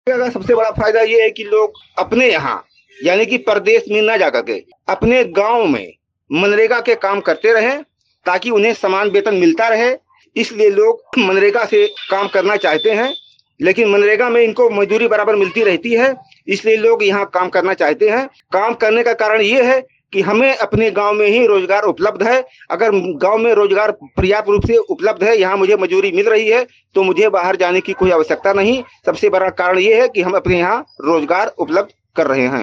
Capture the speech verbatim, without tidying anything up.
का सबसे बड़ा फायदा ये है कि लोग अपने यहाँ यानी कि परदेश में ना जाकर के अपने गांव में मनरेगा के काम करते रहें ताकि उन्हें समान वेतन मिलता रहे। इसलिए लोग मनरेगा से काम करना चाहते हैं, लेकिन मनरेगा में इनको मजदूरी बराबर मिलती रहती है, इसलिए लोग यहाँ काम करना चाहते हैं। काम करने का कारण ये है कि हमें अपने गांव में ही रोजगार उपलब्ध है। अगर गांव में रोजगार पर्याप्त रूप से उपलब्ध है, यहाँ मुझे मजदूरी मिल रही है, तो मुझे बाहर जाने की कोई आवश्यकता नहीं। सबसे बड़ा कारण ये है कि हम अपने यहाँ रोजगार उपलब्ध कर रहे हैं।